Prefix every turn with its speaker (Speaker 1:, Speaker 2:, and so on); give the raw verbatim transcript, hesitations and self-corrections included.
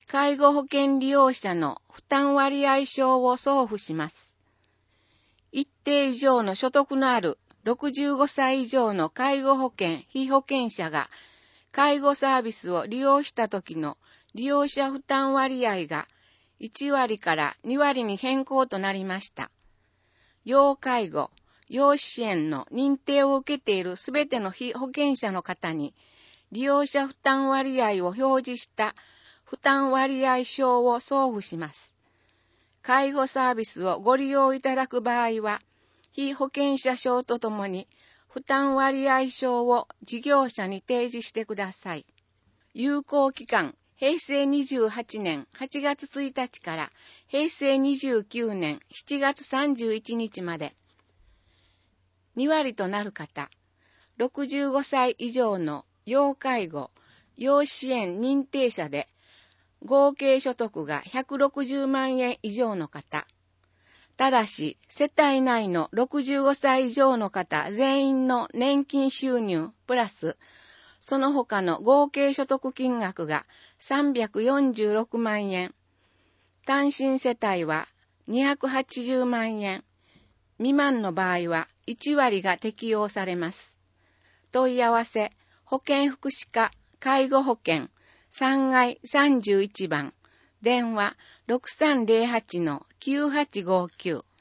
Speaker 1: 介護保険利用者の負担割合証を送付します。一定以上の所得のあるろくじゅうごさい以上の介護保険被保険者が介護サービスを利用した時の利用者負担割合がいちわりからにわりに変更となりました。要介護、要支援の認定を受けているすべての被保険者の方に利用者負担割合を表示した負担割合証を送付します。介護サービスをご利用いただく場合は、被保険者証とともに負担割合証を事業者に提示してください。有効期間、へいせいにじゅうはちねんはちがつついたちからへいせいにじゅうきゅうねんしちがつさんじゅういちにちまで。にわりとなる方、ろくじゅうごさい以上の要介護、要支援認定者で、合計所得がひゃくろくじゅうまんえん以上の方。ただし、世帯内のろくじゅうごさい以上の方全員の年金収入プラス、その他の合計所得金額がさんびゃくよんじゅうろくまんえん。単身世帯はにひゃくはちじゅうまんえん。未満の場合はいちわりが適用されます。問い合わせ、保健福祉課介護保険さんがいさんじゅういちばん、電話 ろくさんぜろはちのきゅうはちごきゅう